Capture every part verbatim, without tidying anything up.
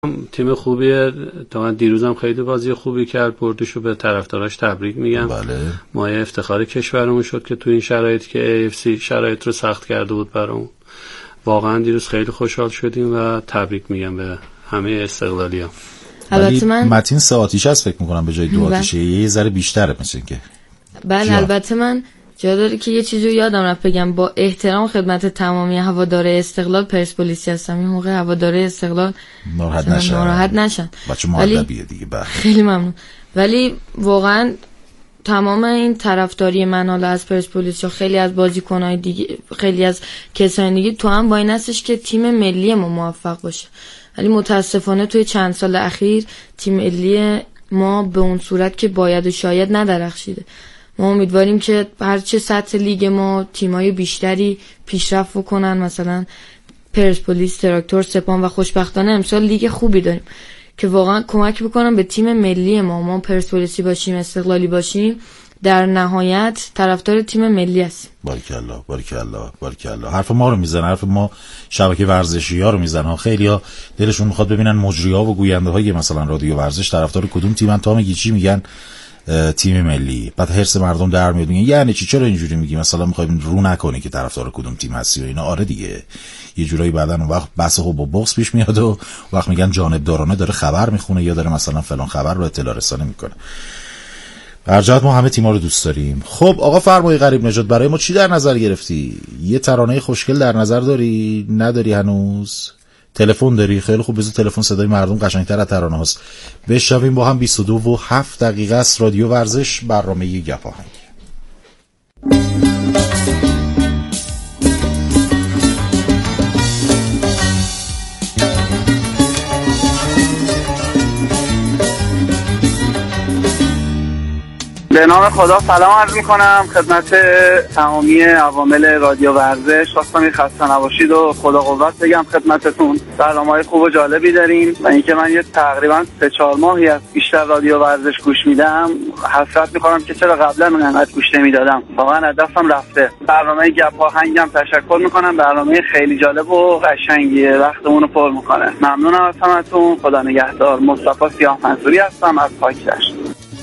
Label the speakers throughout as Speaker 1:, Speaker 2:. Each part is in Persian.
Speaker 1: تیم خوبیه، تا دیروزم خیلی بازی خوبی کرد، بردشو به طرفداراش تبریک میگم.
Speaker 2: بله.
Speaker 1: مایه افتخار کشورمون شد که تو این شرایط که ای اف سی شرایط رو سخت کرده بود برامون. واقعا دیروز خیلی خوشحال شدیم و تبریک میگم به همه استقلالی‌ها.
Speaker 2: البته من متین سه آتیش است فکر میکنم به جای دو آتیشه، یه ذره بیشتره مثل که.
Speaker 3: بله البته من جا داره که یه چیزی رو یادم رفت بگم، با احترام خدمت تمامی هواداره استقلال پرسپولیسی هستم، این موقع هواداره استقلال
Speaker 2: ناراحت نشن
Speaker 3: ناراحت نشن
Speaker 2: بچه مؤدبیه دیگه. بله
Speaker 3: خیلی ممنون. ولی واقعا تمام این طرفداری من حالا از پرسپولیس یا خیلی از بازیکن‌های دیگه، خیلی از کسان دیگه تو هم با این هستش که تیم ملی ما موفق باشه، ولی متاسفانه توی چند سال اخیر تیم ملی ما به اون صورت که باید و شاید ندرخشیده. ما امیدواریم که هرچه سطح لیگ ما تیمای بیشتری پیشرفت بکنن، مثلا پرسپولیس، تراکتور، سپاهان، و خوشبختانه امسال لیگ خوبی داریم که واقعا کمک بکنن به تیم ملی ما. ما پرسپولیسی باشیم، استقلالی باشیم، در نهایت طرفدار تیم ملی هستیم.
Speaker 2: باریکالله باریکالله باریکالله. حرف ما رو میزنن، حرف ما شبکه ورزشی ها رو میزنن. خیلی ها دلشون میخواد ببینن مجری ها و گوینده های مثلا رادیو ورزش طرفدار کدوم تیمن، تا میگی چی میگن تیم ملی، بعد هرس مردم در میاد میگن یعنی چی، چرا اینجوری میگی، مثلا میخوایم رو نکنی که طرفدار کدوم تیم هستی و اینا. آره دیگه یه جورایی بعدن اون وقت بحث خوب و بغض پیش میاد و وقت میگن جانبدارانه داره خبر میخونه یا داره مثلا فلان خبر رو اطلاع رسانی میکنه. هر جهت ما همه تیم‌ها رو دوست داریم. خب آقا فرمای غریب نژاد، برای ما چی در نظر گرفتی؟ یه ترانه خوشگل در نظر داری؟ نداری هنوز؟ تلفن داری؟ خیلی خوب، بذار تلفن صدای مردم قشنگتر از ترانه هاست. بشنویم با هم. بیست و دو و هفت دقیقه است رادیو ورزش، برنامه گپ آهنگ.
Speaker 4: به نام خدا سلام عرض میکنم خدمت تمامی عوامل رادیو ورزش. خواستم این خسته نباشید و خدا قوت بگم خدمتتون. برنامه‌های خوب و جالبی دارین و اینکه من یه تقریبا سه چهار ماهی از بیشتر رادیو ورزش گوش میدم، حسرت میکنم که چرا قبلا من انقدر گوش نمیدادم. واقعا از دستم رفته. برنامه گپ آهنگم تشکر میکنم، برنامه خیلی جالب و قشنگیه، وقتمون رو پر میکنه. ممنونم از همتون. خدا نگهدار. مصطفی سیاه منصوری هستم از پاکدشت.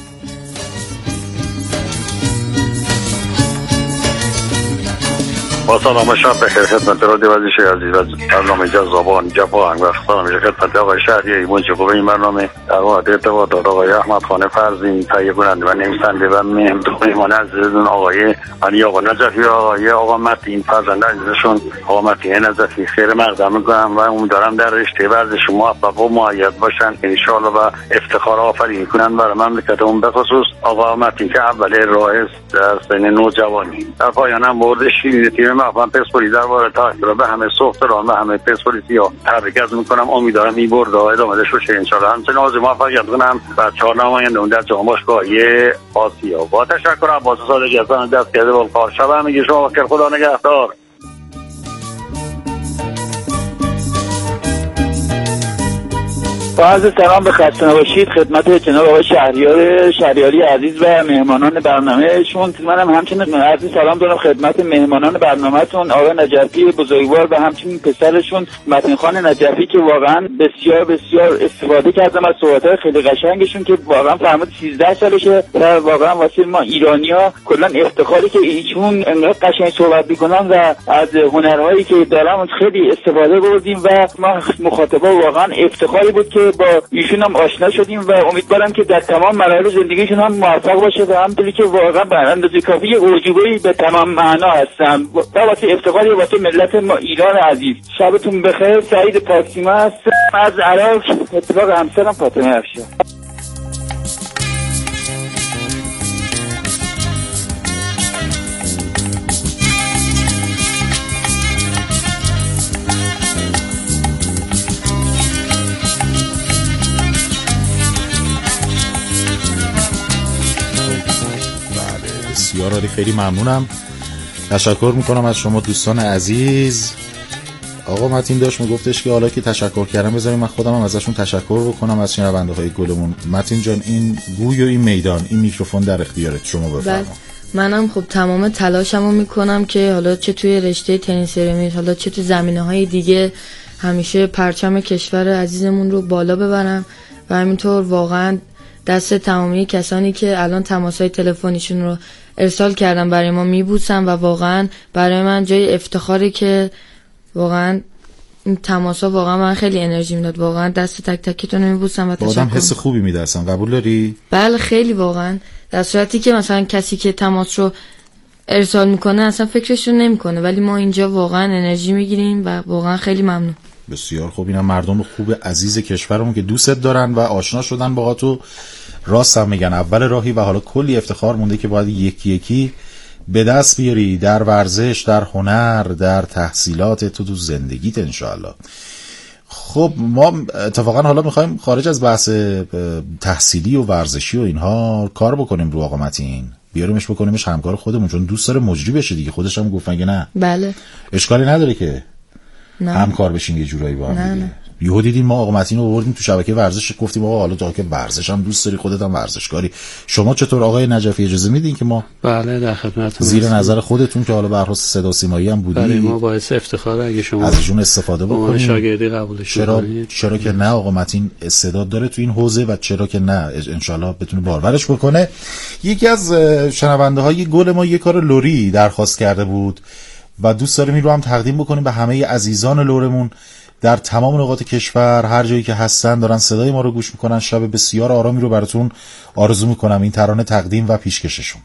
Speaker 5: با سلام شب بخیر خدمت رادیو ورزش عزیز از برنامه جذابان گپ آهنگ و سلام خدمت آقای شهری ایمون چه خوبه. این برنامه در مورد ارتباطات آقای احمد خان فرزین، تهیه کننده و نویسنده و مهمان عزیزتون آقای علی آقا نجفی و آقای آقا متین فرزند عزیزشون آقا متین نجفی خیر مقدم میکنم و امیدوارم در رشته ورزش موفق و مؤید باشن ان شاء الله و افتخار آفرین کنن برای مملکتمون، به خصوص آقا متین که اول راه در سن نوجوانی. در پایان هم برد شیرین تیم من پرسپولیس در وارد تاثیر به همه سوختران و همه پرسپولیسیا تبریک عرض میکنم. امیدوارم این برد ادامه داشته باشه ان شاء الله. همچنین آرزوی موفقیت کنم بر چهار نماینده در جام باشگاهی آسیا. با تشکر عباس صادقی از آن دست کرده با کار. شب همگی شما بخیر. خدا نگهدار.
Speaker 6: با عرض سلام به خسته نباشید خدمت جناب آقای شهریار شهریاری عزیز و مهمانان برنامه‌شون. منم همچنین عرض سلام دارم خدمت مهمانان برنامه‌تون آقای نجفی بزرگوار و همچنین پسرشون متین خان نجفی که واقعا بسیار بسیار استفاده کردم از صحبت‌های خیلی قشنگشون که واقعا فرمود سیزده سالشه و واقعا واسه ما ایرانی‌ها کلا افتخاری که ایشون انقدر قشنگ صحبت می‌کنن و از هنرهایی که دارن خیلی استفاده بردیم و ما مخاطبا واقعا افتخاری بود که با ایشون هم آشنا شدیم و امیدوارم که در تمام مراحل زندگیشون هم موفق باشه و همونطوری که واقعا به اندازه کافی اعجوبه‌ای به تمام معنا هستم و واسه افتخاری واسه ملت ما ایران عزیز. شبتون بخیر. سعید پاکسیما هستم از عراق، اتفاق همسرم فاطمه افشار.
Speaker 2: بسیار خیلی ممنونم. تشکر میکنم از شما دوستان عزیز. آقا متین داشت میگفتش که حالا که تشکر کردم بذاریم من خودم هم ازشون تشکر بکنم از شنونده های گلمون. متین جان این گوی و این میدان، این میکروفون در اختیارت، شما بفرمایید.
Speaker 3: منم خب تمام تلاشمو میکنم که حالا چه توی رشته تنیس رمیز، حالا چه توی زمینه‌های دیگه همیشه پرچم کشور عزیزمون رو بالا ببرم و همینطور واقعا دست تمامی کسانی که الان تماس‌های تلفنیشون رو ارسال کردن برای ما میبوسم و واقعا برای من جای افتخاره که واقعا این تماس‌ها واقعا من خیلی انرژی میداد. واقعا دست تک تکتون رو میبوسم و تشکر.
Speaker 2: آدم حس خوبی میده اصلا. قبول داری؟
Speaker 3: بله خیلی واقعا. در صورتی که مثلا کسی که تماس رو ارسال میکنه اصلا فکرشون نمیکنه، ولی ما اینجا واقعا انرژی میگیریم و واقعا خیلی ممنون.
Speaker 2: بسیار خوب. اینا مردم خوب عزیز کشورمون که دوستت دارن و آشنا شدن با تو. راست هم میگن اول راهی و حالا کلی افتخار مونده که باید یکی یکی به دست بیاری در ورزش، در هنر، در تحصیلات تو تو زندگیت انشاءالله. خب ما اتفاقا حالا میخوایم خارج از بحث تحصیلی و ورزشی و اینها کار بکنیم رو آقا متین، بیاریمش بکنیمش همکار خودمون، چون دوست داره مجری بشه دیگه. خودش هم گفت مگه نه؟
Speaker 3: بله.
Speaker 2: اشکالی نداره که
Speaker 3: نه.
Speaker 2: همکار بشین یه جورایی با هم
Speaker 3: نه
Speaker 2: دیگه.
Speaker 3: نه.
Speaker 2: یهو دیدیم ما آقا متین رو آوردیم تو شبکه ورزش، گفتیم آقا حالا تو که ورزش هم دوست داری، خودت هم ورزشکاری، شما چطور آقای نجفی اجازه میدین که ما
Speaker 1: بله در خدمتتون
Speaker 2: زیر هستیم. نظر خودتون که حالا به هر حال صدا سیمایی هم بودی،
Speaker 1: برای ما باعث افتخاره اگه شما
Speaker 2: ازشون استفاده بکنید،
Speaker 1: شاگردی قبولش
Speaker 2: چرا
Speaker 1: کنید.
Speaker 2: چرا که نه، آقا متین استعداد داره تو این حوزه و چرا که نه انشالله بتونه بارورش بکنه. یکی از شنونده های گل ما یه کار لوری درخواست کرده بود و دوست داریم این رو هم تقدیم بکنیم به همه عزیزان لورمون در تمام نقاط کشور، هر جایی که هستن دارن صدای ما رو گوش میکنن. شب بسیار آرامی رو براتون آرزو میکنم. این ترانه تقدیم و پیشکششون.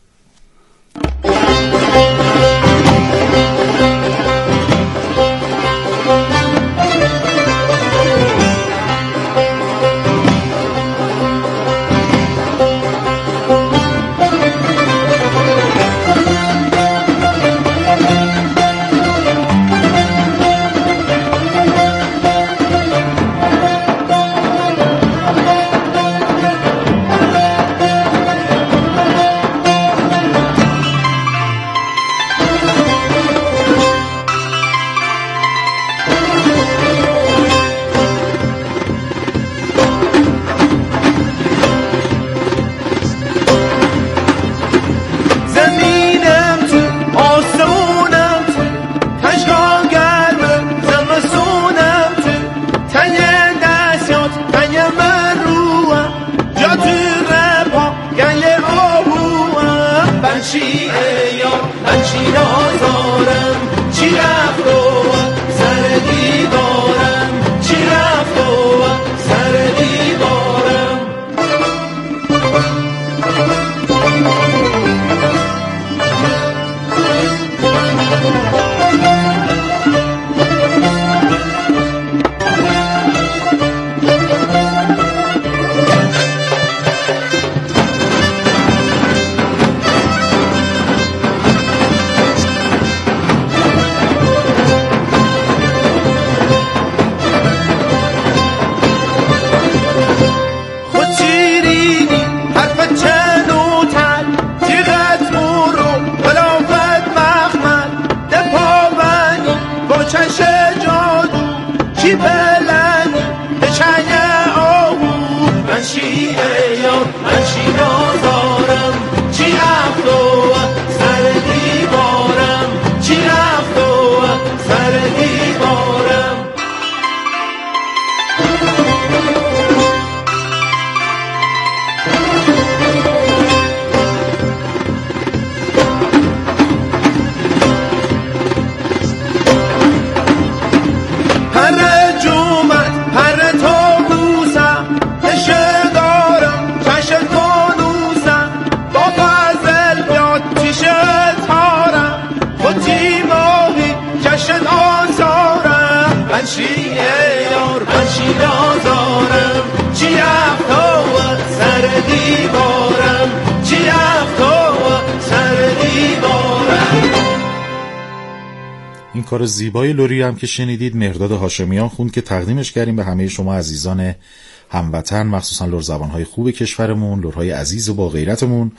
Speaker 2: این کار زیبای لوری هم که شنیدید مهرداد هاشمیان خوند که تقدیمش کردیم به همه شما عزیزان هموطن، مخصوصا لور زبانهای خوب کشورمون، لورهای عزیز و با غیرتمون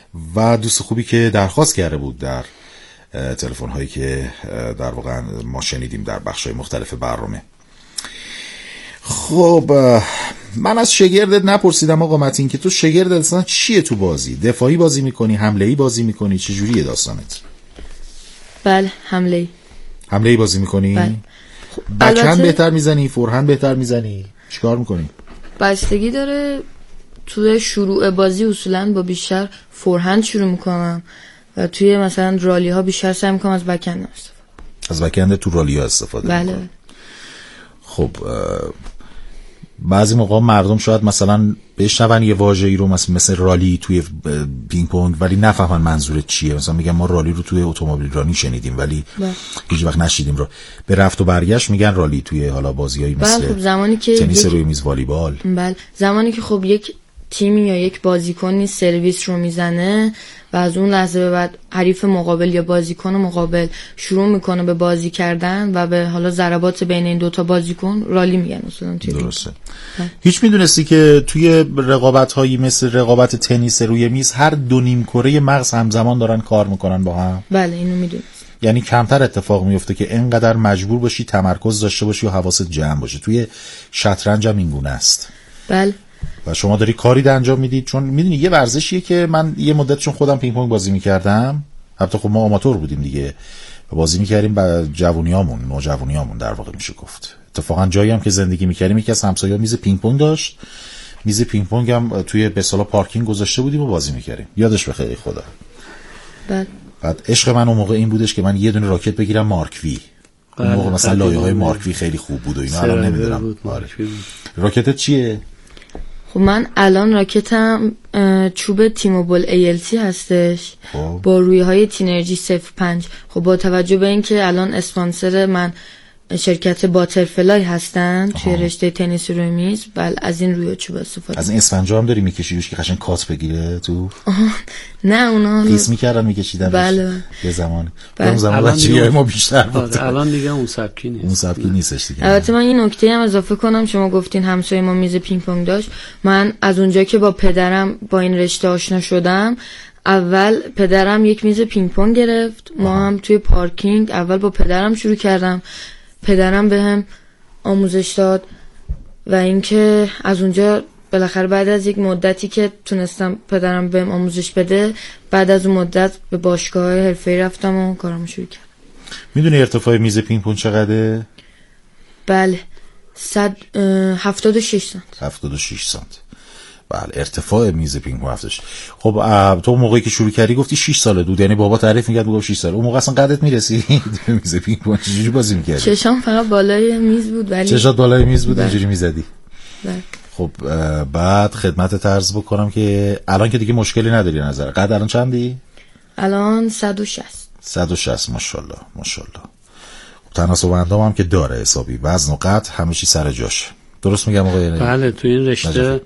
Speaker 2: و دوست خوبی که درخواست کرده بود در تلفن هایی که در واقع ما شنیدیم در بخش‌های مختلف برنامه. خب من از شگردت نپرسیدم آقا متین که تو شگردت اصلا چیه تو بازی؟ دفاعی بازی میکنی؟ حمله‌ای بازی میکنی؟ چجوریه داستانت؟
Speaker 3: بله حمله‌ای.
Speaker 2: حمله‌ای بازی میکنی؟
Speaker 3: بله.
Speaker 2: بک‌هند بهتر میزنی، فورهند بهتر میزنی، چیکار میکنی؟
Speaker 3: بستگی داره. توی شروع بازی اصولا با بیشتر فورهند شروع میکنم و توی مثلا رالی ها بیشتر سعی میکنم از بک‌هند استفاده.
Speaker 2: از بک‌هند تو رالی ها استفاده
Speaker 3: بله.
Speaker 2: میکنم. خب بعضی موقع مردم شاید مثلا بشنون یه واژه‌ای رو مثل مثل رالی توی پینگ پونگ ولی نفهمن منظورت چیه. مثلا میگن ما رالی رو توی اتومبیل رانی شنیدیم ولی بله. هیچ وقت نشیدیم رو. به رفت و برگشت میگن رالی توی حالا بازیایی مثل
Speaker 3: بله. خب زمانی که
Speaker 2: تنیس
Speaker 3: یک...
Speaker 2: روی میز، والیبال.
Speaker 3: بله. زمانی که خب یک تیمی یا یک بازیکنی سرویس رو میزنه و از اون لحظه به بعد حریف مقابل یا بازیکن مقابل شروع میکنه به بازی کردن و به حالا ضربات بین این دوتا بازیکن رالی میگن اصلا توی
Speaker 2: درسته. هیچ میدونستی که توی رقابت هایی مثل رقابت تنیس روی میز هر دو نیم کره مغز همزمان دارن کار میکنن با هم؟
Speaker 3: بله اینو میدونست.
Speaker 2: یعنی کمتر اتفاق میفته که اینقدر مجبور باشی تمرکز داشته باشی و حواست جمع باشه. توی شطرنج هم این گونه است.
Speaker 3: بله.
Speaker 2: و شما داری کاری در انجام میدید، چون میدونی یه ورزشیه که من یه مدت چون خودم پینگ پونگ بازی میکردم، البته خب ما آماتور بودیم دیگه، بازی میکردیم با جوونیامون، نوجوونیامون در واقع میشه گفت. اتفاقا جایی هم که زندگی میکردیم یکی از همسایه‌ها میز پینگ پونگ داشت، میز پینگ پونگ هم توی به اصطلاح پارکینگ گذاشته بودیم و بازی میکردیم. یادش بخیر خدا.
Speaker 3: بله.
Speaker 2: بعد عشق من اون موقع این بودش که من یه دونه راکت بگیرم مارک وی. اون موقع مثلا لایه‌های مارک وی خیلی خوب بود و اینا، الان نمیدونم. راکتت چیه؟
Speaker 3: خب من الان راکتم چوب تیموبل ای ال تی هستش
Speaker 2: خوب.
Speaker 3: با رویه های تینرژی صفر پنج. خب با توجه به اینکه الان اسپانسر من شرکت باترفلای هستن توی رشته تنیس روی میز، بله از این روی چوب استفاده.
Speaker 2: از این اسفنجا هم داری میکشیدش که قشنگ کات بگیره تو؟
Speaker 3: نه اونا
Speaker 2: قیس میکردن میکشیدن.
Speaker 3: بله
Speaker 2: یه زمانی
Speaker 3: بله.
Speaker 2: اون زمان بچگی ما بیشتر بود.
Speaker 1: الان دیگه اون سبکی نیست.
Speaker 2: اون سبکی نیستش دیگه.
Speaker 3: البته من این نکته هم اضافه کنم، شما گفتین همسایه ما میز پینگ پونگ داشت. من از اونجا که با پدرم با این رشته آشنا شدم، اول پدرم یک میز پینگ پونگ گرفت، ما آه. هم توی پارکینگ اول با پدرم شروع کردم، پدرم بهم آموزش داد و اینکه از اونجا بالاخره بعد از یک مدتی که تونستم پدرم بهم آموزش بده، بعد از اون مدت به باشگاه حرفه‌ای رفتم و کارامو شروع کردم. میدونی
Speaker 2: ارتفاع میز پینگ پونگ چقدره؟
Speaker 3: بله صد هفتاد و شش سانت.
Speaker 2: هفتاد و شش سانت. بله ارتفاع میز پینگ پونگ هفتش. خب تو موقعی که شروع کردی گفتی شش ساله بود، یعنی بابا تعریف می‌کرد میگفت شش ساله. اون موقع اصلا قدت میرسید میز پینگ پونگ چجوری بازی می‌کردی؟
Speaker 3: چشام فقط بالای میز بود ولی
Speaker 2: چشات بالای میز بود اینجوری می‌زدی.
Speaker 3: بله.
Speaker 2: خب بعد خدمت عرض بکنم که الان که دیگه مشکلی نداری نظر. قد الان چندی؟
Speaker 3: الان صد و شصت.
Speaker 2: صد و شصت ماشاءالله ماشاءالله. تناسب اندام هم که داره حسابی، وزن و قد همه چی سر جاش. درست میگم آقای؟
Speaker 1: بله تو این رشته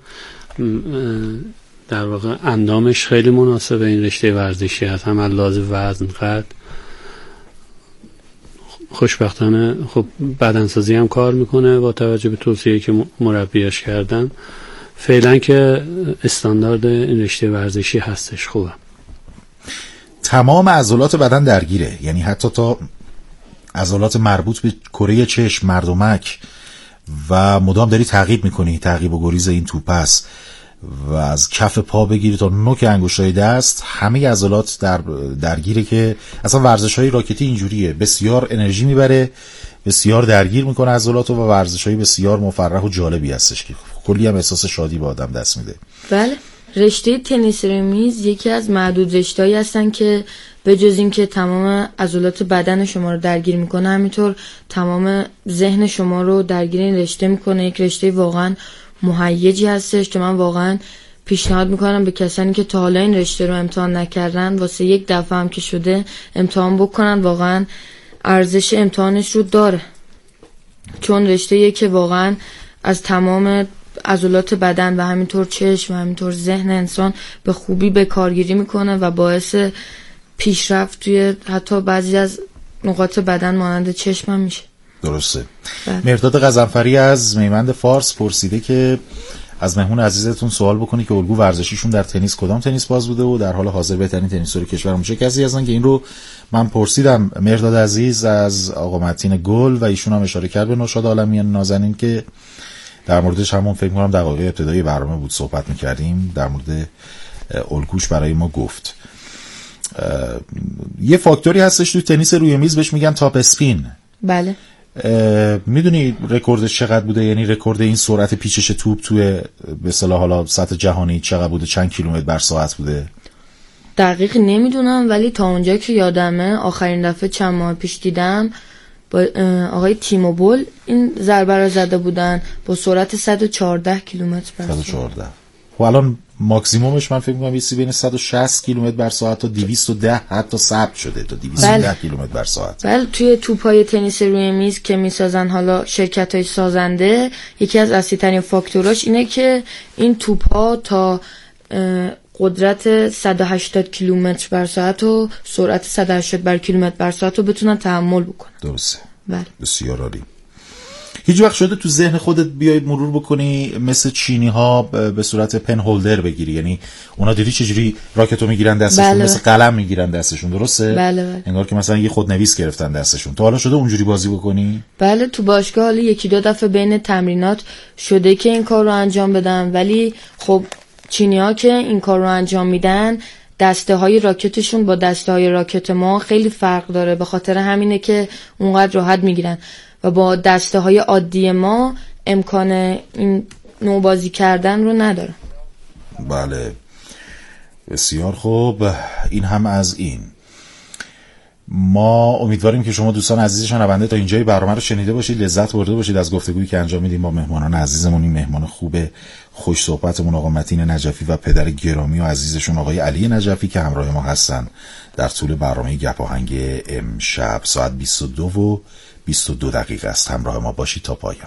Speaker 1: در واقع اندامش خیلی مناسبه. این رشته ورزشی هست، هم از لحاظ وزن، قد. خوشبختانه خب بدنسازی هم کار میکنه با توجه به توصیه‌ای که مربیاش کردن. فعلا که استاندارد این رشته ورزشی هستش. خوبه.
Speaker 2: تمام عضلات بدن درگیره، یعنی حتی تا عضلات مربوط به کره چشم، مردمک و مدام داری تعقیب میکنی، تعقیب و گریز این توپ است و از کف پا بگیری تا نوک انگشتای دست همه عضلات در درگیره که اصلا ورزش‌های راکتی اینجوریه، بسیار انرژی میبره، بسیار درگیر میکنه عضلات و ورزش‌های بسیار مفرح و جالبی هستش که کلی هم احساس شادی به آدم دست میده.
Speaker 3: بله رشته تنیس روی میز یکی از معدود رشته‌ای هستن که به جز این که تمام عضلات بدن شما رو درگیر میکنه، همینطور تمام ذهن شما رو درگیر این رشته میکنه. یک رشته واقعا مهیجی هستش که من واقعا پیشنهاد میکنم به کسانی که تا حالا این رشته رو امتحان نکردن، واسه یک دفعه هم که شده امتحان بکنن. واقعا ارزش امتحانش رو داره، چون رشته‌ایه که واقعا از تمام عضلات بدن و همینطور چشم و همینطور ذهن انسان به خوبی به کارگیری میکنه و باعث پیشرفت توی حتی بعضی از نقاط بدن مانند چشم هم میشه.
Speaker 2: درسته. مرداد غضنفری از میمند فارس پرسیده که از مهمون عزیزتون سوال بکنی که الگو ورزشیشون در تنیس کدام تنیس باز بوده و در حال حاضر بهترین تنیسور کشور میشه. کسی هستن که این رو من پرسیدم مرداد عزیز از آقا متین گل و ایشون هم اشاره کرد به نوشاد عالمیان نازنین که در موردش همون فکر می‌کنم دقایق ابتدایی برنامه بود صحبت می‌کردیم، در مورد الگوش برای ما گفت. یه فاکتوری هستش تو تنیس روی میز بهش میگن تاپ اسپین.
Speaker 3: بله.
Speaker 2: میدونی رکوردش چقدر بوده؟ یعنی رکورد این سرعت پیچش توپ توی به اصطلاح حالا سطح جهانی چقدر بوده؟ چند کیلومتر بر ساعت بوده؟
Speaker 3: دقیق نمیدونم، ولی تا اونجا که یادمه آخرین دفعه چند ماه پیش دیدم با آقای تیمو بول این ضربه رو زده بودن با سرعت صد و چهارده کیلومتر بر ساعت.
Speaker 2: صد و چهارده. و الان ماکسیمومش من فکر می‌کنم یه بین صد و شصت کیلومتر بر ساعت تا دویست و ده حتی ثبت شده تا دویست و ده بله. کیلومتر بر ساعت.
Speaker 3: بله، توی توپ‌های تنیس روی میز که میسازن حالا شرکت‌های سازنده، یکی از اصلی‌ترین فاکتوراش اینه که این توپ‌ها تا قدرت صد و هشتاد کیلومتر بر ساعت و سرعت صد و هشتاد بر کیلومتر بر ساعت رو بتونن تحمل بکنن.
Speaker 2: درسته.
Speaker 3: بله.
Speaker 2: بسیار عالی. هیچ وقت شده تو ذهن خودت بیای مرور بکنی مثل چینی ها به صورت پن هولدر بگیری؟ یعنی اونا دیدی چجوری راکتو میگیرن دستشون؟ بله. مثل قلم میگیرن دستشون، درسته؟
Speaker 3: بله بله.
Speaker 2: انگار که مثلا یه خودنویس گرفتن دستشون. تو حالا شده اونجوری بازی بکنی؟
Speaker 3: بله، تو باشگاه حالا یکی دو دفعه بین تمرینات شده که این کار رو انجام بدم، ولی خب چینی‌ها که این کار رو انجام میدن دسته های راکتشون با دسته های راکت ما خیلی فرق داره، به خاطر همینه که اونقدر راحت میگیرن و با دسته های عادی ما امکان این نوع بازی کردن رو نداره.
Speaker 2: بله بسیار خوب. این هم از این. ما امیدواریم که شما دوستان عزیز شنونده تا اینجای برنامه رو شنیده باشید، لذت برده باشید از گفتگویی که انجام میدیم با مهمانان عزیزمون. این مهمان خوب خوش صحبتمون آقا متین نجفی و پدر گرامی و عزیزشون آقای علی نجفی که همراه ما هستن در طول برنامه گپ آهنگ امشب. ساعت بیست و دو و بیست و دو دقیقه است. همراه ما باشید تا پایان.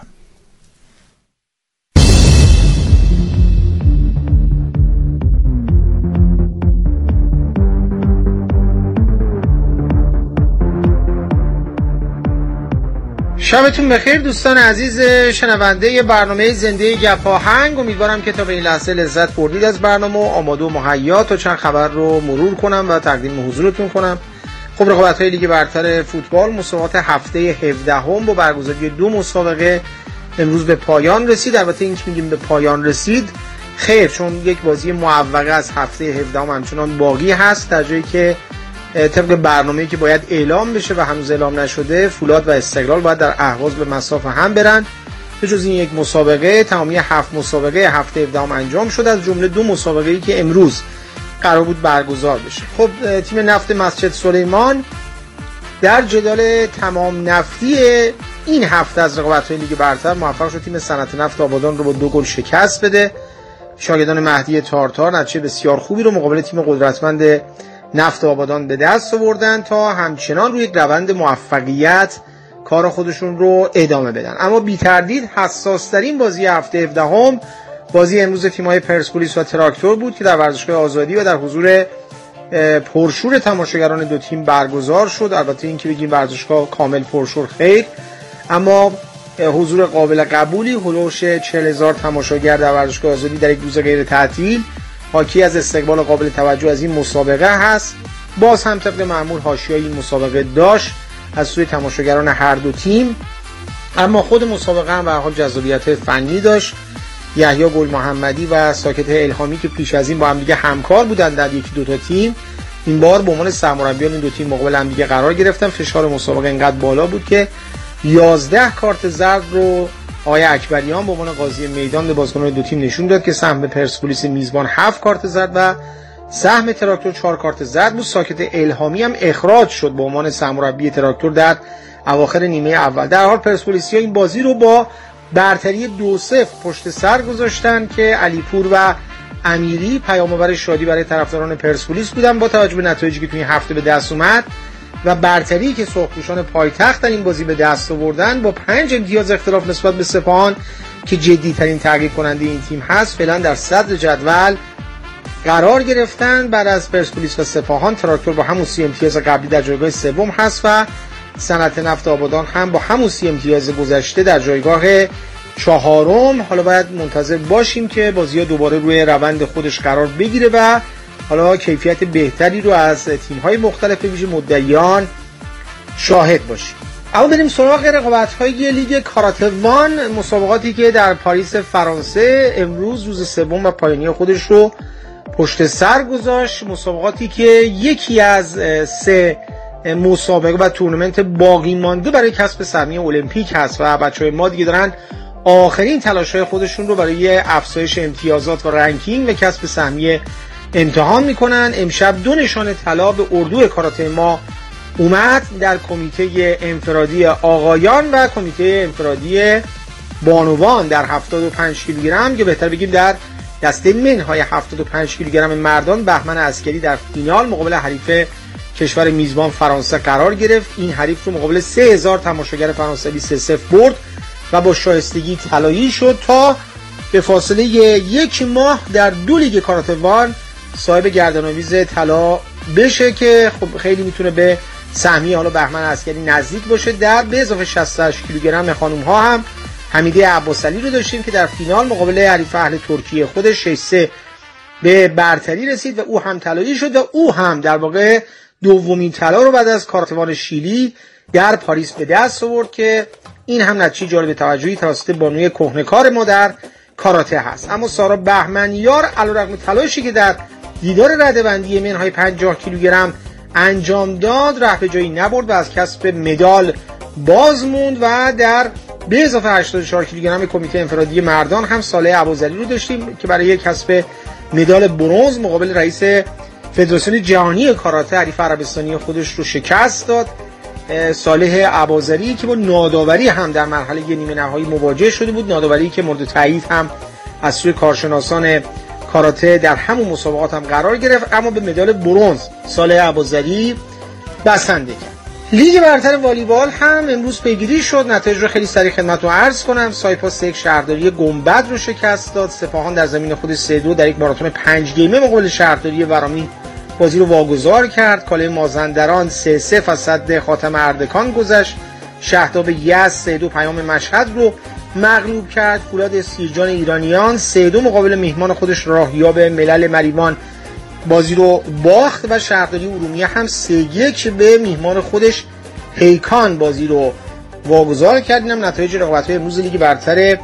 Speaker 7: شبتون بخیر دوستان عزیز شنونده برنامه زنده گپ آهنگ. امیدوارم که تا به این لحظه لذت بردید از برنامه و آماده و مهیا تا چند خبر رو مرور کنم و تقدیم حضورتون کنم. خب رقابت‌های لیگ برتر فوتبال مسابقات هفته هفدهم با برگزاری دو مسابقه امروز به پایان رسید. البته این که میگیم به پایان رسید خیر، چون یک بازی معوقه از هفته هفدهم همچنان باقی هست، در جایی که طبق برنامه‌ای که باید اعلام بشه و هنوز اعلام نشده فولاد و استقلال باید در اهواز به مسافه هم برن. به جز این یک مسابقه تمامی هفت مسابقه هفته هفدهم انجام شد، از جمله دو مسابقه‌ای که امروز قرار بود برگزار بشه. خب تیم نفت مسجد سلیمان در جدال تمام نفتی این هفته از رقابت‌های لیگ برتر موفق شد تیم صنعت نفت آبادان رو با دو گل شکست بده. شاگردان مهدی تارتار نتیجه بسیار خوبی رو مقابل تیم قدرتمند نفت آبادان به دست آوردن تا همچنان روی یک روند موفقیت کار خودشون رو ادامه بدن. اما بی تردید حساس ترین بازی هفته هفدهم بازی امروز تیم‌های پرسپولیس و تراکتور بود که در ورزشگاه آزادی و در حضور پرشور تماشاگران دو تیم برگزار شد. البته این که بگیم ورزشگاه کامل پرشور خیر، اما حضور قابل قبولی هلوش چهل هزار تماشاگر در ورزشگاه آزادی در یک روز غیر تعطیل حاکی از استقبال قابل توجه از این مسابقه هست. باز هم طبق معمول حاشیه این مسابقه داشت از سوی تماشاگران هر دو تیم، اما خود مسابقه هم به هر حال جذابیت فنی داشت. یحیی گل محمدی و ساکت الهامی که پیش از این با هم دیگه همکار بودند در یکی دو تا تیم، این بار به عنوان سرمربیان این دو تیم مقابل هم دیگه قرار گرفتن. فشار مسابقه اینقدر بالا بود که یازده کارت زرد رو آقای اکبریان به عنوان قاضی میدان به بازیکنان دو تیم نشون داد که سهم پرسپولیس میزبان هفت کارت زرد و سهم تراکتور چهار کارت زرد بود. ساکت الهامی هم اخراج شد به عنوان سرمربی تراکتور در اواخر نیمه اول. در حال پرسپولیسیا این بازی رو با برتری دو صفر پشت سر گذاشتن که علیپور و امیری پیام‌آور شادی برای طرفداران پرسپولیس بودن با توجه به نتایجی که توی این هفته به دست اومد و برتری که سرخپوشان پایتخت در این بازی به دست آوردن. با پنج امتیاز اختلاف نسبت به سپاهان که جدی‌ترین تعقیب کننده این تیم هست فعلا در صدر جدول قرار گرفتن. بعد از پرسپولیس و سپاهان تراکتور با همون سی امتیاز قبلی در جایگاه سوم هست و صنعت نفت آبادان هم با همون سی امتیاز گذشته در جایگاه چهارم. حالا باید منتظر باشیم که بازی‌ها دوباره روی روند خودش قرار بگیره و حالا کیفیت بهتری رو از تیم‌های مختلف ویژه مدعیان شاهد باشیم. اما بریم سراغ رقابت‌های لیگ کاراتوان، مسابقاتی که در پاریس فرانسه امروز روز سوم و پایانی خودش رو پشت سر گذاشت. مسابقاتی که یکی از سه مسابقه و تورنمنت باقی مانده برای کسب سهمیه المپیک هست و بچه‌های ما دیگه دارن آخرین تلاش‌های خودشون رو برای افزایش امتیازات و رنکینگ و کسب سهمیه امتحان میکنن. امشب دو نشان طلا به اردو کاراته ما اومد در کمیته انفرادی آقایان و کمیته انفرادی بانوان در هفتاد و پنج کیلوگرم، که بهتر بگیم در دسته منهای هفتاد و پنج کیلوگرم مردان بهمن عسکری در فینال مقابل حریف کشور میزبان فرانسه قرار گرفت. این حریف رو مقابل سه هزار تماشاگر فرانسوی سه صفر برد و با شایستگی طلایی شد تا به فاصله یک ماه در دو لیگ کاراته وان صاحب گردن‌آویز طلا بشه که خب خیلی میتونه به سهمیه حالا بهمن عسکری نزدیک باشه. در به اضافه شصت و هشت کیلوگرم خانم ها هم حمیده عباسعلی رو داشتیم که در فینال مقابل حریف اهل ترکیه خودش شش سه به برتری رسید و او هم طلایی شد و او هم در واقع دومین طلا رو بعد از کارتوان شیلی در پاریس به دست آورد که این هم نتیجه جالب توجهی توسط بانوی کهنه‌کار ما در کاراته هست. اما سارا بهمنیار علیرغم تلاشی که در دیدار رده‌بندی منهای پنجاه کیلوگرم انجام داد ره به جایی نبرد و از کسب مدال باز موند و در به اضافه هشتاد و چهار کیلوگرم کمیته انفرادی مردان هم صالح ابوذری رو داشتیم که برای کسب مدال برنز مقابل رئیس فدراسیون جهانی کاراته حریف عربستانی خودش رو شکست داد. صالح ابوذری که با ناداوری هم در مرحله نیمه نهایی مواجه شده بود، ناداوری که مورد تایید هم از سوی کارشناسان کاراته در همون مسابقات هم قرار گرفت، اما به مدال برنز صالح ابوذری بسنده کرد. لیگ برتر والیبال هم امروز پیگیری شد. نتایج رو خیلی سریع خدمتتون عرض کنم. سایپاس یک شهرداری گنبد رو شکست داد. سپاهان در زمین خود سه دو در یک ماراتون پنج گیمه مقابل شهرداری ورامین بازی رو واگذار کرد. کاله مازندران سه صفر از صد خاتم اردکان گذشت. شهداب یزد سه دو پیام مشهد رو مغلوب کرد. فولاد سیرجان ایرانیان سه دو مقابل میهمان خودش راهیاب ملل مریوان بازی رو باخت و شهرداری ارومیه هم سه یک به میهمان خودش پیکان بازی رو واگذار کرد. اینم نتایج رقابت‌های امروز لیگ برتر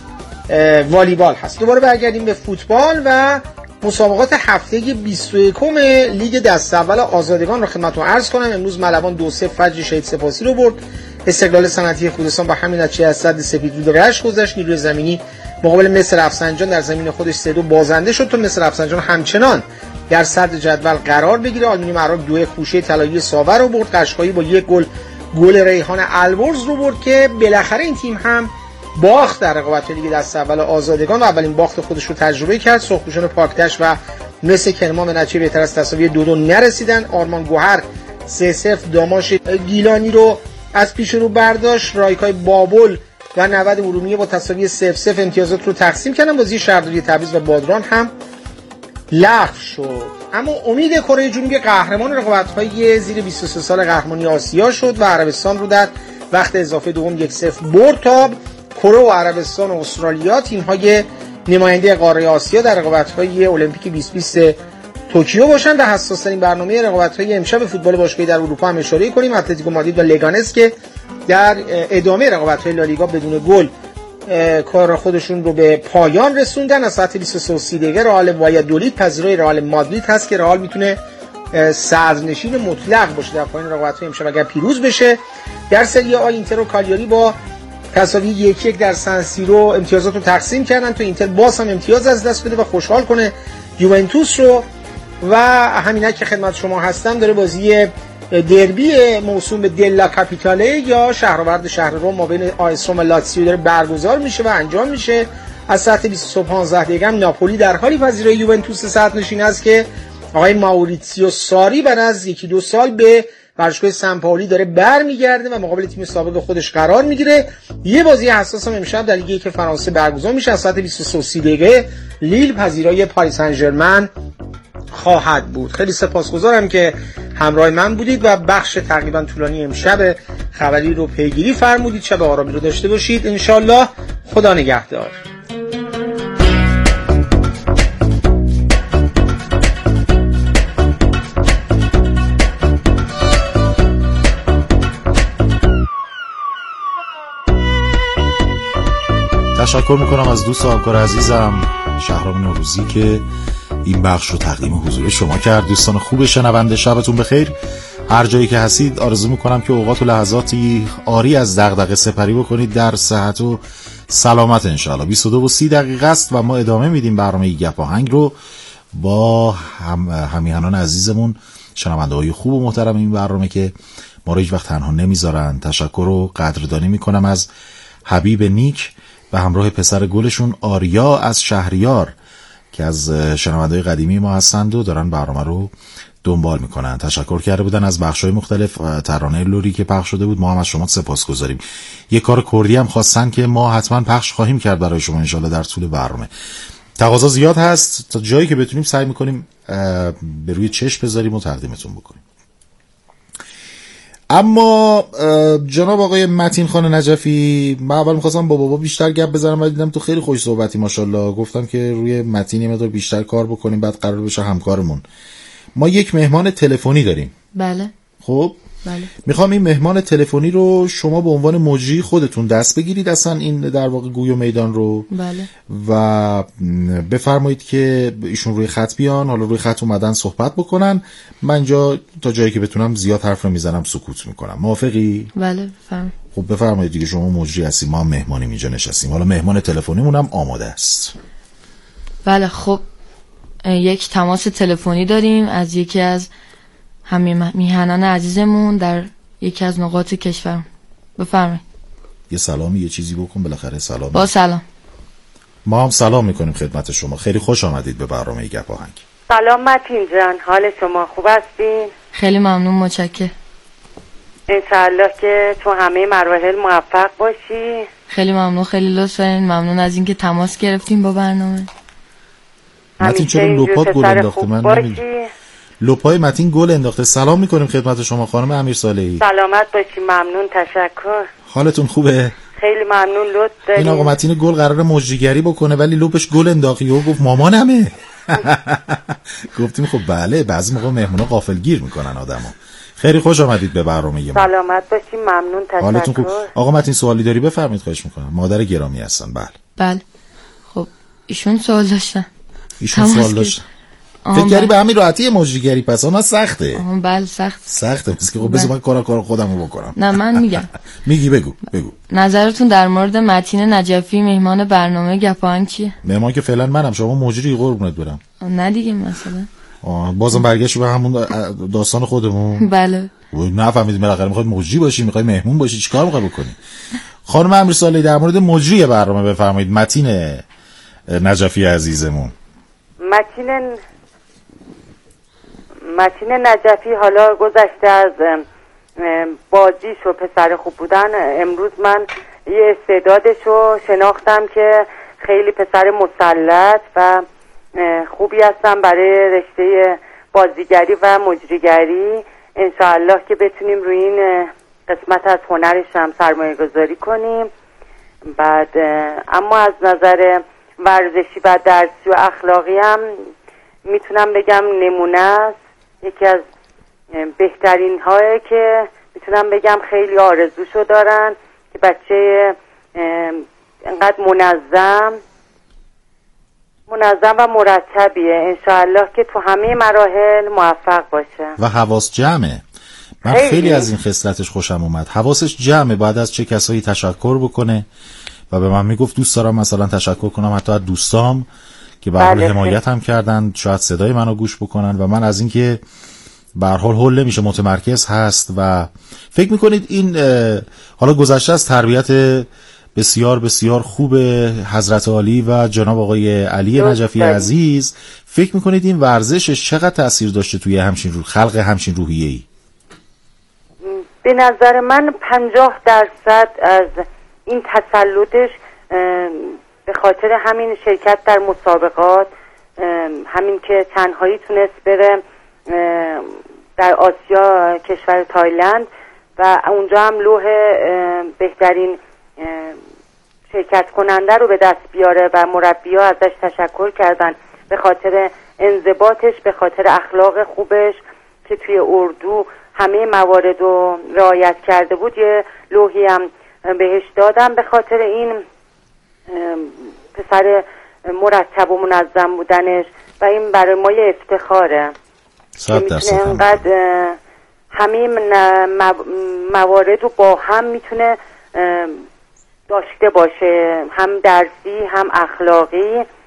Speaker 7: والیبال هست. دوباره برگردیم به فوتبال و مسابقات هفته بیست و یکم لیگ دست اول آزادگان رو خدمتتون عرض کنم. امروز ملوان دو صفر فجر شهید سپاسی رو برد. استقلال صنعتی خوزستان با همین نتیجه از صد سپیدرود رشت گذشت. نیروی زمینی مقابل مصر رفسنجان در زمین خودش سه دو بازنده شد تا مصر رفسنجان همچنان در صدر جدول قرار بگیره. آلومینیوم عراق دو خوشه طلایی ساور رو برد. قشقایی با یک گل گل ریحان البرز رو برد که بالاخره این تیم هم باخت در رقابت لیگ دست اول آزادگان و اولین باخت خودش رو تجربه کرد. سرخپوشان پاکتش و مس کرمان به نتیجه بهتر از تساوی دو دو نرسیدن. آرمان گوهر سه صفر داماش گیلانی رو از پیش رو برداشت. رایکای بابل و نود ارومیه با تساوی صفر صفر امتیازات رو تقسیم کردن. بازی شهرداری تبریز و بادران هم لغو شد. اما امید کره جنوبی قهرمان رقابت‌های زیر بیست و سه سال قهرمانی آسیا شد و عربستان رو در وقت اضافه دوم یک صفر برد تا کره و عربستان و استرالیا تیم‌های نماینده قاره آسیا در رقابت‌های المپیک بیست بیست توکیو باشند. و حساس‌ترین برنامه رقابت‌های امشب فوتبال باشگاهی در اروپا هم اشاره کنیم. اتلتیکو مادرید و لگانس که در ادامه رقابت‌های لالیگا بدون گل کار خودشون رو به پایان رسوندن. از ساعت بیست و سه و سی دقیقه رئال وایادولید پذیرای رئال مادرید هست که رئال میتونه صدرنشین مطلق باشه در پایان رقابت‌های امشب اگر پیروز بشه. در سری آ اینتر و کالیاری با تساوی یک یک در سن سیرو امتیازات رو تقسیم کردن تا اینتر باز هم امتیاز از دست بده و خوشحال کنه یوونتوس رو. و همینه که خدمت شما هستم داره بازی دربی موسوم به دلا کاپیتاله یا شهرآورد شهر روم ما بین آیس روم و لاتزیو داره برگزار میشه و انجام میشه. از ساعت بیست و پانزده دقیقه ناپولی در حالی پذیرای یوونتوس صدرنشین است که آقای ماوریتسیو ساری بعد از یکی دو سال به ورزشگاه سن پائولی داره برمیگرده و مقابل تیم سابق خودش قرار میگیره. یه بازی حساس هم امشب در لیگ یک فرانسه برگزار میشه. از ساعت بیست و سه و سی دقیقه لیل پذیرای پاریس سن ژرمن خواهد بود. خیلی سپاسگزارم که همراه من بودید و بخش تقریبا طولانی امشب خبری رو پیگیری فرمودید. شب آرامی رو داشته باشید انشالله. خدا نگهدار.
Speaker 2: تشکر میکنم از دوست و همکار عزیزم شهرام نوروزی که این بخش رو تقدیم حضور شما کرد. دوستان خوب شنونده شبتون بخیر. هر جایی که هستید آرزو میکنم که اوقات و لحظاتی آری از دغدغه سپری بکنید در صحت و سلامت انشاءالله. بیست و دو و سی دقیقه است و ما ادامه میدیم برنامه گپ آهنگ رو با هم همیهنان عزیزمون، شنونده های خوب و محترم این برنامه که ما رو هیچ وقت تنها نمیذارن. تشکر و قدردانی میکنم از حبیب نیک و همراه پسر گلشون آریا از شهریار که از شنونده‌های قدیمی ما هستند و دارن برنامه رو دنبال میکنن. تشکر کرده بودن از بخش‌های مختلف، ترانه لوری که پخش شده بود، ما هم از شما سپاسگزاریم. یه کار کردی هم خواستن که ما حتما پخش خواهیم کرد برای شما انشالله در طول برنامه. تقاضا زیاد هست، تا جایی که بتونیم سعی میکنیم به روی چشم بذاریم و تقدیمتون بکنیم. اما جناب آقای متین خان نجفی، من اول می‌خواستم با بابا بیشتر گپ بزنم ولی دیدم تو خیلی خوش صحبتی ماشاءالله، گفتم که روی متین یه مقدار بیشتر کار بکنیم بعد قرار بشه همکارمون. ما یک مهمان تلفنی داریم.
Speaker 3: بله.
Speaker 2: خب
Speaker 3: بله.
Speaker 2: میخوام این مهمان تلفنی رو شما به عنوان مجری خودتون دست بگیرید اصلا این در واقع گوی و میدان رو.
Speaker 3: بله.
Speaker 2: و بفرمایید که ایشون روی خط بیان، حالا روی خط اومدن صحبت بکنن، من اینجا تا جایی که بتونم زیاد حرف نمیزنم، سکوت میکنم. موافقی؟
Speaker 3: بله بفرمایید.
Speaker 2: خب بفرمایید دیگه، شما مجری هستیم، ما هم مهمانیم اینجا نشستیم، حالا مهمان تلفنیمون هم آماده است.
Speaker 3: بله خب یک تماس تلفنی داریم از یکی از همین میهنان عزیزمون در یکی از نقاط کشور. بفرمایید.
Speaker 2: یه سلامی یه چیزی بکن بالاخره. سلام.
Speaker 3: با سلام.
Speaker 2: ما هم سلام میکنیم خدمت شما. خیلی خوش آمدید به برنامه گپ آهنگ.
Speaker 8: سلام متین جان، حال شما خوب هستین؟
Speaker 3: خیلی ممنون، متشکرم.
Speaker 8: انشالله که تو همه مراحل موفق باشی.
Speaker 3: خیلی ممنون، خیلی لطف دارین. ممنون از اینکه تماس گرفتین با برنامه.
Speaker 2: متین چرا لپات گل انداخته؟ من نمیدونم. لپای متین گل انداخته. سلام میکنیم خدمت شما خانم امیر صالحی.
Speaker 8: سلامت باشی. ممنون، تشکر.
Speaker 2: حالتون خوبه؟
Speaker 8: خیلی ممنون، لطف دارین.
Speaker 2: این آقا متین گل قراره مجریگری بکنه ولی لپش گل انداخی و گفت مامانمه. گفتیم خب بله، بعضی موقع مهمونا غافلگیر میکنن آدمو. خیلی خوش آمدید به برنامه ما.
Speaker 8: سلامت باشی. ممنون، تشکر.
Speaker 2: حالتون خوب؟ آقا متین سوالی داری بفرمایید خواهش میکنم. مادر گرامی هستن. بله.
Speaker 3: بله. خب ایشون سوال داشتن.
Speaker 2: ایشون سوال داشتن. فکر کردی به همین راحتی مجریگری پس اون سخته.
Speaker 3: آها بله سخت.
Speaker 2: سخته مثل که خب بذار من کارا کار خودمو بکنم.
Speaker 3: نه من میگم.
Speaker 2: میگی بگو بگو.
Speaker 3: نظرتون در مورد متین نجفی مهمان برنامه گپ آهنگ چیه؟
Speaker 2: مهمان که فعلا منم، شما مجری قربونت برم.
Speaker 3: نه دیگه مثلا.
Speaker 2: آه بازم برگشت به همون داستان خودمون.
Speaker 3: بله.
Speaker 2: نفهمیدیم بالاخره میخواد مجری باشی، میخوای مهمون باشی، چیکار میخوای بکنی؟ خانم امیر صالحی در مورد مجری برنامه بفرمایید. متین نجفی عزیزمون.
Speaker 8: متین متین نجفی حالا گذشته از بازیش و پسر خوب بودن، امروز من یه استعدادشو شناختم که خیلی پسر مسلط و خوبی هستم برای رشته بازیگری و مجریگری. انشاءالله که بتونیم روی این قسمت از هنرش هم سرمایه گذاری کنیم. بعد اما از نظر ورزشی و درسی و اخلاقی هم میتونم بگم نمونه است. یکی از بهترین هایی که میتونم بگم خیلی آرزوشو دارن که بچه انقدر منظم منظم و مرتبیه. انشاءالله که تو همه مراحل موفق باشه
Speaker 2: و حواس جمعه. من خیلی, خیلی از این خصلتش خوشم اومد. حواسش جمعه، بعد از چه کسایی تشکر بکنه و به من میگفت دوست دارم مثلا تشکر کنم حتی از دوستام که به حال حمایت هم کردن، شاید صدای منو گوش بکنن و من از اینکه به هر حال حل نمیشه متمرکز هست. و فکر میکنید این حالا گذشته از تربیت بسیار بسیار خوب حضرت علی و جناب آقای علی نجفی عزیز، فکر میکنید این ورزشش چقدر تأثیر داشته توی همچین روح خلق همچین روحیه‌ای؟
Speaker 8: به نظر من پنجاه درصد از این تسلطش به خاطر همین شرکت در مسابقات، همین که تنهایی تونست بره در آسیا کشور تایلند و اونجا هم لوح بهترین شرکت کننده رو به دست بیاره و مربی‌ها ازش تشکر کردن به خاطر انضباطش، به خاطر اخلاق خوبش که توی اردو همه موارد رو رعایت کرده بود. یه لوحی هم بهش دادم به خاطر این پسر مرتب و منظم بودنش و این برای ما یه افتخاره که میتونه انقدر همه موارد رو با هم میتونه داشته باشه، هم درسی هم اخلاقی.